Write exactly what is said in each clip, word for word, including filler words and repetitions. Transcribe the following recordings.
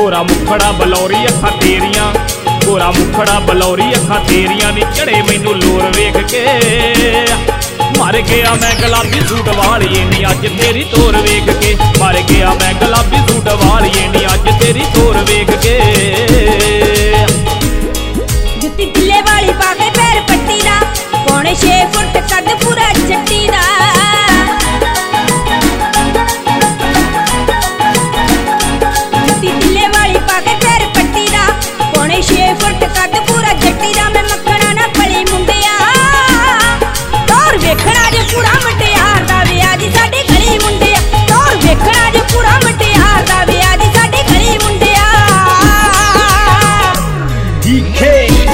गोरा मुखड़ा बलौरी अखां तेरियां, गोरा मुखड़ा बलौरी अखां तेरियां नी चढ़े मैनू लोर वेख के। मर गया मैं गुलाबी सूट वालिए नी अज तेरी तोर वेख के, मर गया मैं गुलाबी सूट वालिए नी अज तेरी तोर वेख के। जुत्ती बिल्ले वाली पाके पैर पट्टी दा, पौने छे फुट कद पूरा चट्टी दा। जुत्ती बिल्ले वाली पाके पैर पट्टी दा, पौने छे फुट कद पूरा चट्टी दा। मैं मक्खना ना पली मुंडिया, तोर वेखना जे पूरा मटियार दा विआह दी साडी गली मुंडिया, तोर वेखना जे पूरा मटियार दा विआह दी साडी गली मुंडिया। दिखे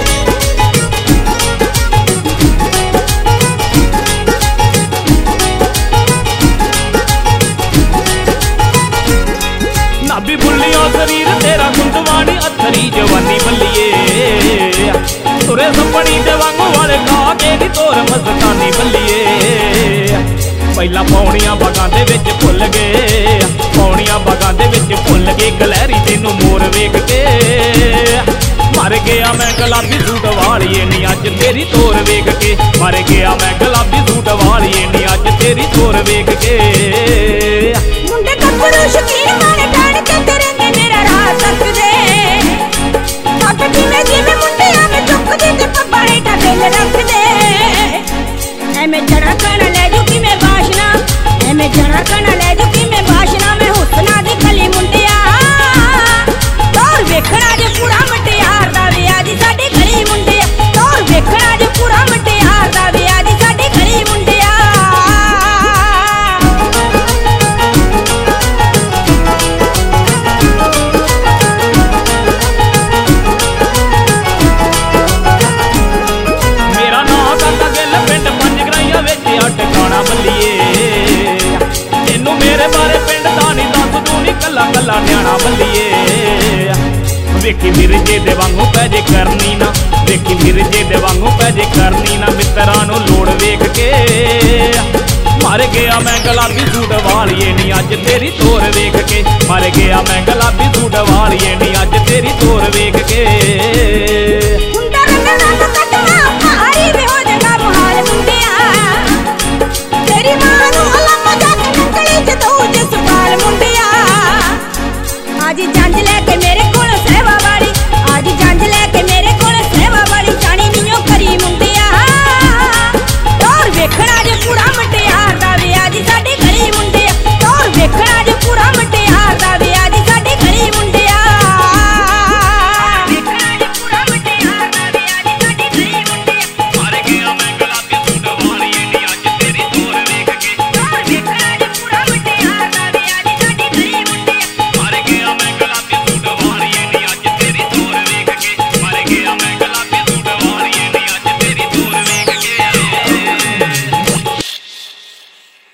नाभी बुल्लियों शरीर तेरा गुंदवानी अथरी जवानी बल्लिए, तुरे सपनी दे वांगू वाले खा के नी तोर मस्तानी बल्लिए। पहला पौड़ियां बागां दे विच भुल गए, पौड़ियां बागां दे विच भुल गए गलहरी तेनू मोर वेख के। मर गया मैं गुलाबी सूट वालिए नी अज तेरी तोर वेख के, मर गया मैं गुलाबी सूट वालिए नी अज तेरी तोर वेख के। मुंडे कपड़ू शकीन माने ठाण के तेरेंगे मेरा राह सकदे, सट जिवें जिवें मुंडियां में चुकदे ते पब्बा हेठा दिल रखदे। ऐवें जड़ा कण लै जू कि मैं वाशना, ऐवें जड़ा कण लै जू कि मैं वाशना। मैं हुस्ना दी खली मुंडिया, तोर वेखना जे पूरा मटियार दा विआह दी साडी गली मुंडिया, तोर वेखना जे पूरा मटियार दा विआह दी साडी गली मुंडिया। मेरा नां काका गिल पिंड पंजगराइयां विच अटकाना बल्लिए, तेनू मेरे बारे पिंड दा नी दस तू नी कल्ला कल्ला न्याणा बल्लिए। वेखी मिर्जे दे वांगू पै जे करनी ना, वेखी मिर्जे दे वांगू पै जे करनी ना मित्तरां नू लोड़ वेख के। मर गया मैं गुलाबी सूट वालिए नी अज तेरी तोर वेख के, मर गया मैं गुलाबी सूट वालिए नी अज तेरी तोर वेख के।